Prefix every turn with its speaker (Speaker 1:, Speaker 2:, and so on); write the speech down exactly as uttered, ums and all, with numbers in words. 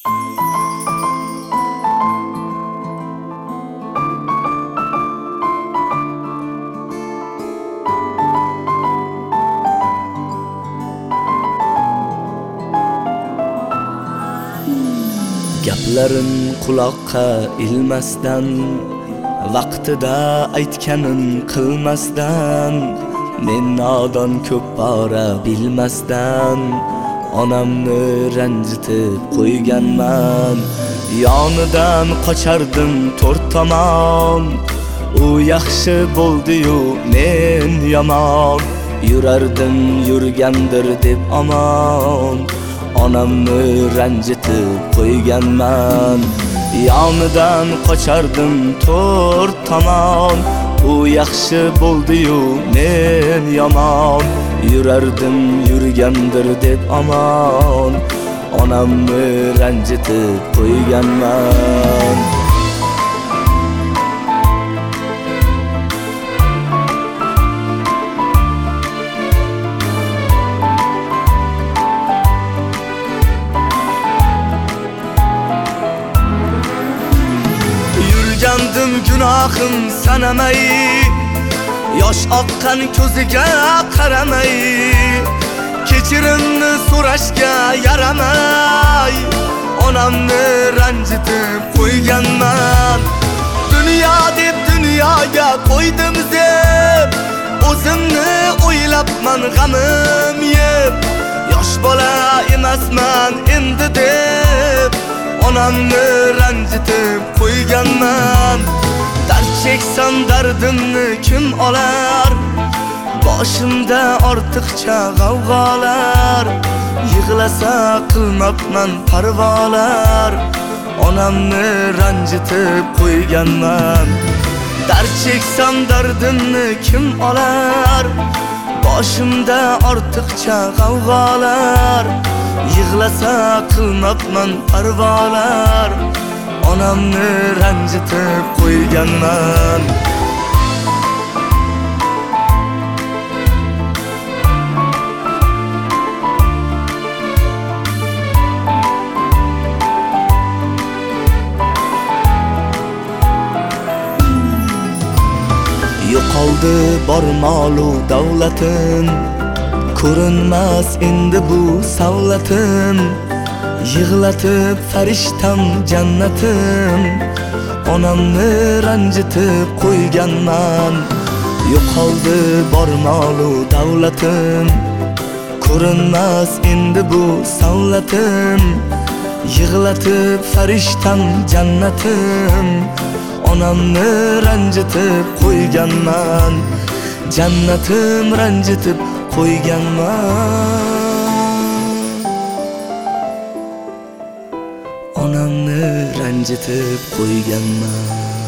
Speaker 1: Gaplarim quloqqa ilmasdan, vaqtida aytganim qilmasdan, men nodon ko'p bora bilmasdan onamni ranjitib qo'yganman. Yonidan qochardim to'rt tomon, u yaxshi bo'ldi-yu men yomon. Yurardim yurgandir deb omon, onamni ranjitib qo'yganman. Yonidan qochardim to'rt tomon, u yaxshi bo'ldi-yu men yomon. Yurardim yurgandir deb omon, onamni ranjitib qo'yganman.
Speaker 2: Yurgandim gunohim sanamay, yosh oqqan ko'ziga qaramay, kechirimni so'rashga yaramay onamni ranjitib qo'yganman. Dunyo deb dunyoga qo'ydim deb, o'zimni o'ylabman g'amim yeb. Yosh bola emasman endi deb onamni ranjitib qo'yganman. Dard cheksam dardimni kim olar, boshimda ortiqcha g'avg'olar. Yig'lasa qilmabman parvolar, onamni ranjitib qo'yganman. Dard cheksam dardimni kim olar, boshimda ortiqcha g'avg'olar. Yig'lasa qilmabman parvolar, onamni ranjitib qo'yganman.
Speaker 1: Yo'qoldi bor molu davlatim, ko'rinmas endi bu savlatim. Yig'latib farishtam jannatim, onamni ranjitib qo'yganman. Yo'qoldi bor molu davlatim, ko'rinmas endi bu savlatim. Yig'latib farishtam jannatim, onamni ranjitib qo'yganman. Jannatim ranjitib qo'yganman. Onamni ranjitib qo'yganman.